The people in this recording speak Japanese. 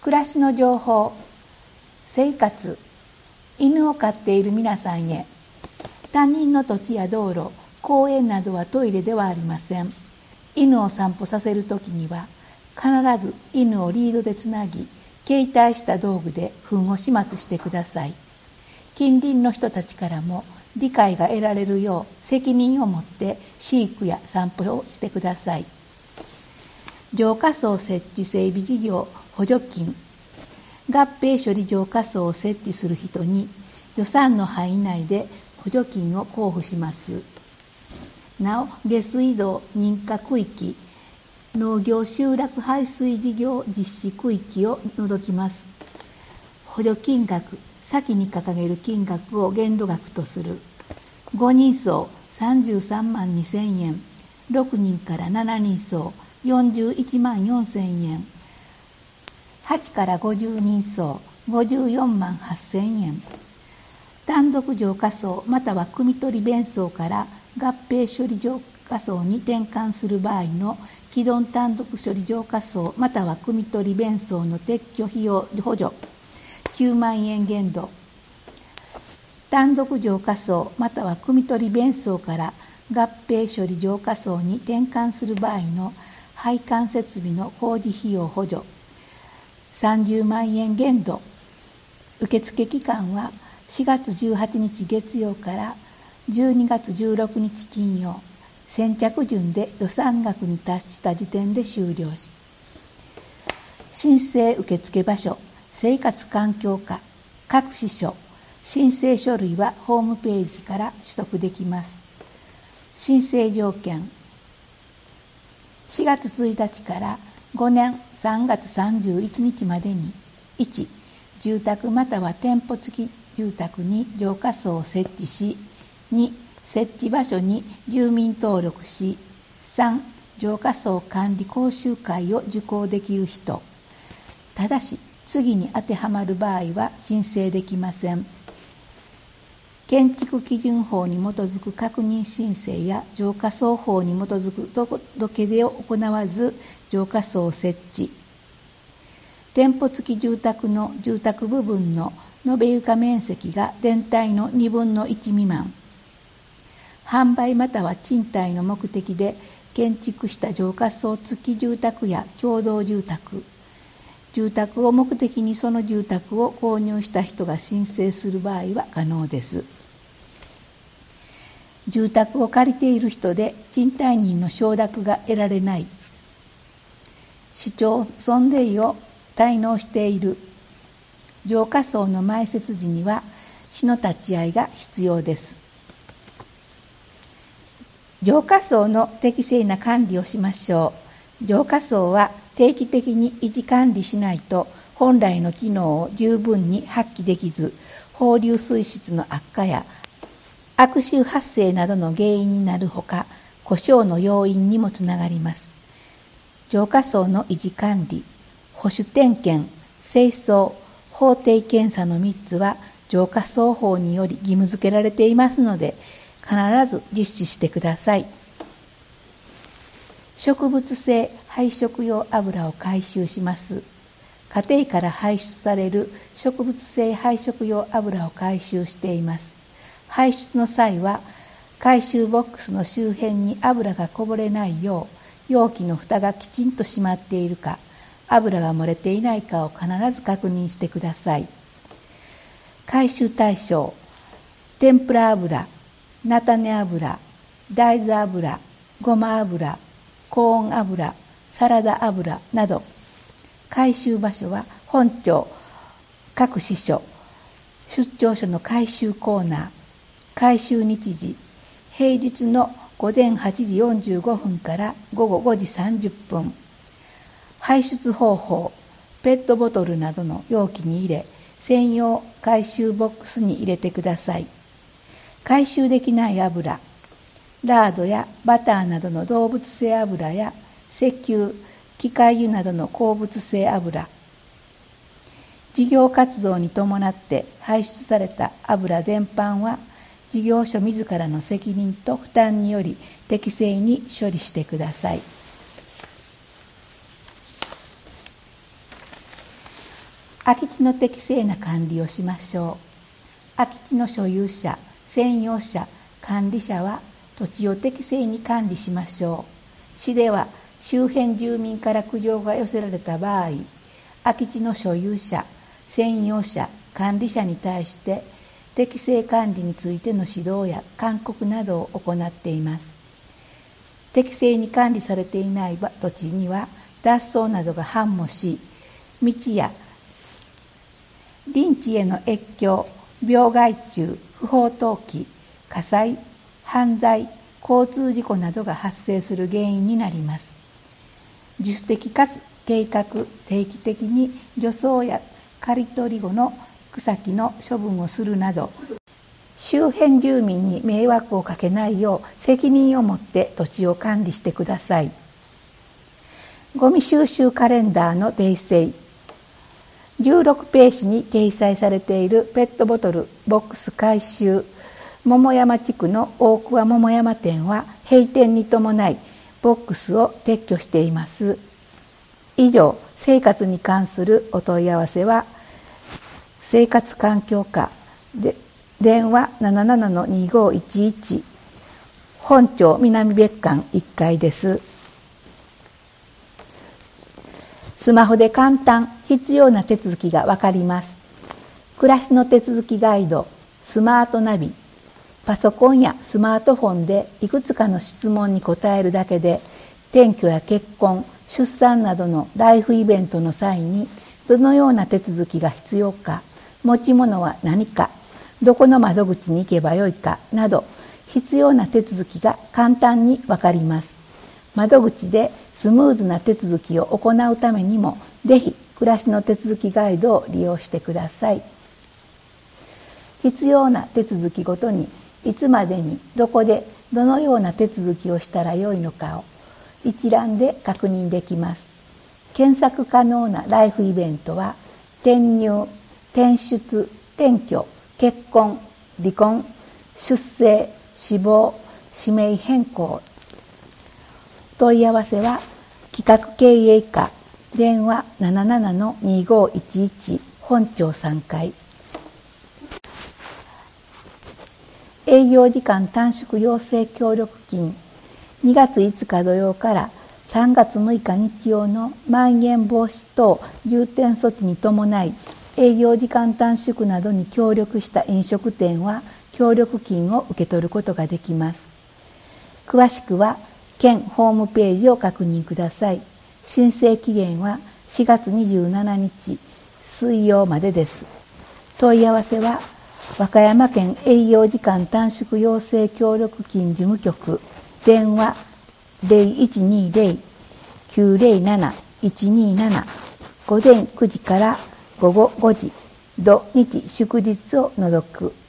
暮らしの情報、生活、犬を飼っている皆さんへ。他人の土地や道路、公園などはトイレではありません。犬を散歩させるときには必ず犬をリードでつなぎ、携帯した道具で糞を始末してください。近隣の人たちからも理解が得られるよう責任を持って飼育や散歩をしてください。浄化槽設置整備事業補助金。合併処理浄化槽を設置する人に予算の範囲内で補助金を交付します。なお、下水道認可区域、農業集落排水事業実施区域を除きます。補助金額、先に掲げる金額を限度額とする。5人層33万2000円、6人から7人層41万4000円、8から50人層54万8000円。単独浄化槽または汲み取り弁槽から合併処理浄化槽に転換する場合の既存単独処理浄化槽または汲み取り弁槽の撤去費用補助9万円限度。単独浄化槽または汲み取り弁槽から合併処理浄化槽に転換する場合の配管設備の工事費用補助30万円限度。受付期間は4月18日月曜から12月16日金曜、先着順で予算額に達した時点で終了し、申請受付場所、生活環境課、各支所、申請書類はホームページから取得できます。申請条件、4月1日から5年3月31日までに、1、住宅または店舗付き住宅に浄化槽を設置し、2、設置場所に住民登録し、3、浄化槽管理講習会を受講できる人。ただし、次に当てはまる場合は申請できません。建築基準法に基づく確認申請や浄化槽法に基づく届け出を行わず浄化槽を設置。店舗付き住宅の住宅部分の延べ床面積が全体の2分の1未満。販売または賃貸の目的で建築した浄化槽付き住宅や共同住宅、住宅を目的にその住宅を購入した人が申請する場合は可能です。住宅を借りている人で賃貸人の承諾が得られない、市町村税を滞納している、浄化槽の埋設時には市の立ち会いが必要です。浄化槽の適正な管理をしましょう。浄化槽は定期的に維持管理しないと本来の機能を十分に発揮できず、放流水質の悪化や悪臭発生などの原因になるほか、故障の要因にもつながります。浄化槽の維持管理、保守点検、清掃、法定検査の3つは浄化槽法により義務付けられていますので、必ず実施してください。植物性配色用油を回収します。家庭から排出される植物性配色用油を回収しています。排出の際は、回収ボックスの周辺に油がこぼれないよう、容器の蓋がきちんと閉まっているか、油が漏れていないかを必ず確認してください。回収対象、天ぷら油、菜種油、大豆油、ごま油、コーン油、サラダ油など。回収場所は本庁、各支所、出張所の回収コーナー。回収日時、平日の午前8時45分から午後5時30分。排出方法、ペットボトルなどの容器に入れ、専用回収ボックスに入れてください。回収できない油、ラードやバターなどの動物性油や石油、機械油などの鉱物性油、事業活動に伴って排出された油全般は事業所自らの責任と負担により適正に処理してください。 空き地の適正な管理をしましょう。空き地の所有者、占用者、管理者は土地を適正に管理しましょう。市では周辺住民から苦情が寄せられた場合、空き地の所有者、占用者、管理者に対して適正管理についての指導や勧告などを行っています。適正に管理されていない土地には脱走などが繁茂し、道や林地への越境、病害虫、不法投棄、火災、犯罪、交通事故などが発生する原因になります。自主的かつ計画、定期的に除草や刈り取り後の草木の処分をするなど、周辺住民に迷惑をかけないよう責任を持って土地を管理してください。ゴミ収集カレンダーの訂正。16ページに掲載されているペットボトルボックス回収、桃山地区の大桑桃山店は閉店に伴いボックスを撤去しています。以上、生活に関するお問い合わせは生活環境課で電話 77-2511 本町南別館1階です。スマホで簡単、必要な手続きがわかります。暮らしの手続きガイド、スマートナビ、パソコンやスマートフォンでいくつかの質問に答えるだけで、転居や結婚、出産などのライフイベントの際にどのような手続きが必要か、持ち物は何か、どこの窓口に行けばよいかなど、必要な手続きが簡単にわかります。窓口でスムーズな手続きを行うためにも、ぜひ暮らしの手続きガイドを利用してください。必要な手続きごとに、いつまでにどこでどのような手続きをしたらよいのかを一覧で確認できます。検索可能なライフイベントは、転入、転出、転居、結婚、離婚、出生、死亡、氏名変更。問い合わせは企画経営課電話 77-2511 本町3階。営業時間短縮要請協力金、2月5日土曜から3月6日日曜のまん延防止等重点措置に伴い、営業時間短縮などに協力した飲食店は協力金を受け取ることができます。詳しくは県ホームページを確認ください。申請期限は4月27日水曜までです。問い合わせは和歌山県営業時間短縮要請協力金事務局電話 0120-907-127 午前9時から午後5時土日祝日を除く。